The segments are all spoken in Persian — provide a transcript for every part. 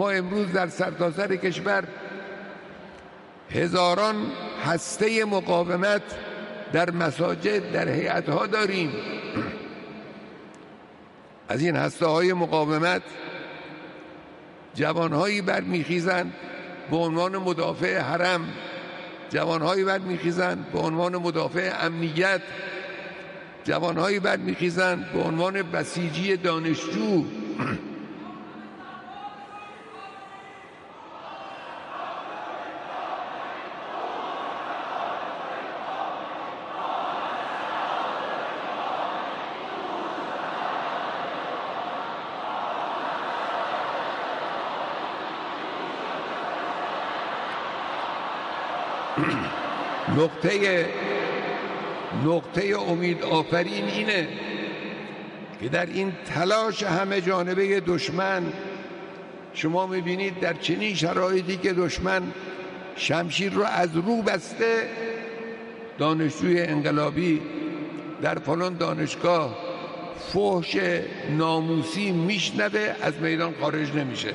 ما امروز در سرتاسر کشور هزاران هسته مقاومت در مساجد، در هیئت‌ها داریم. از این هسته‌های مقاومت جوانهایی برمیخیزند به عنوان مدافع حرم، جوانهایی برمیخیزند به عنوان مدافع امنیت، جوانهایی برمیخیزند به عنوان بسیجی دانشجو. نقطه امید آفرین اینه که در این تلاش همه جانبه دشمن شما میبینید در چنین شرایطی که دشمن شمشیر رو از رو بسته، دانشجوی انقلابی در فلان دانشگاه فحش ناموسی میشنوه، از میدان خارج نمیشه.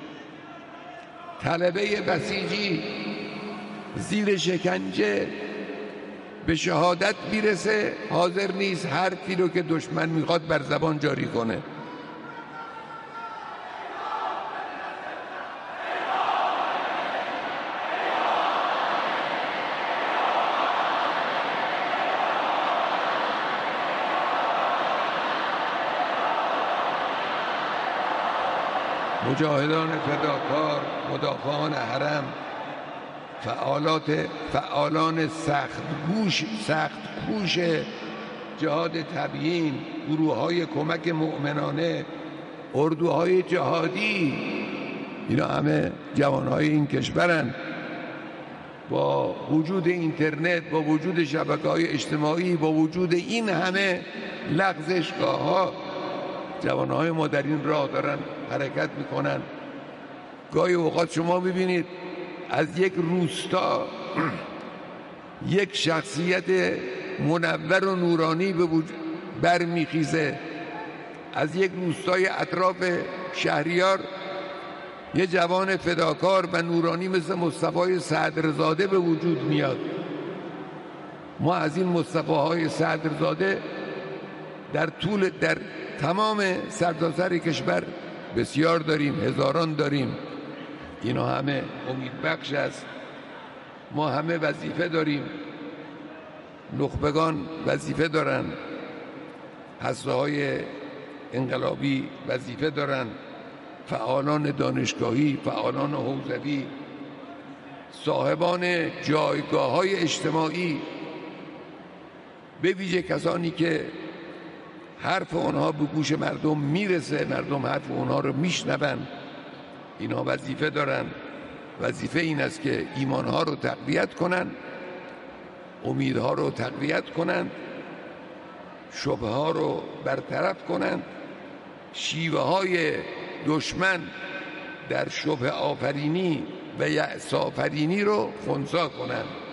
طلبه بسیجی زیر شکنجه به شهادت میرسه، حاضر نیست حرفی رو که دشمن میخواد بر زبان جاری کنه. مجاهدان فداکار، مدافعان حرم، فعالان سخت کوش جهاد تبیین، گروه‌های کمک مؤمنانه، اردوهای جهادی، اینا همه جوانهای این کشورن. با وجود اینترنت، با وجود شبکه‌های اجتماعی، با وجود این همه لغزشگاه‌ها، جوانهای ما در این راه دارن حرکت میکنن. گاهی اوقات شما میبینید از یک روستا یک شخصیت منور و نورانی به وجود برمیخیزه، از یک روستای اطراف شهریار یه جوان فداکار و نورانی مثل مصطفی صدرزاده به وجود میاد. ما از این مصطفی‌های صدرزاده در تمام سرتاسر کشور بسیار داریم، هزاران داریم. اینا همه امید بخش است. ما همه وظیفه داریم، نخبگان وظیفه دارن، هسته‌های انقلابی وظیفه دارن، فعالان دانشگاهی، فعالان حوزوی، صاحبان جایگاه‌های اجتماعی، به ویژه کسانی که حرف اونها به گوش مردم میرسه، مردم حرف اونها رو میشنون، اینا وظیفه دارن. وظیفه این است که ایمانها رو تقویت کنن، امیدها رو تقویت کنن، شبه ها رو برطرف کنن، شیوه های دشمن در شبه آفرینی و یأس آفرینی رو خنثی کنن.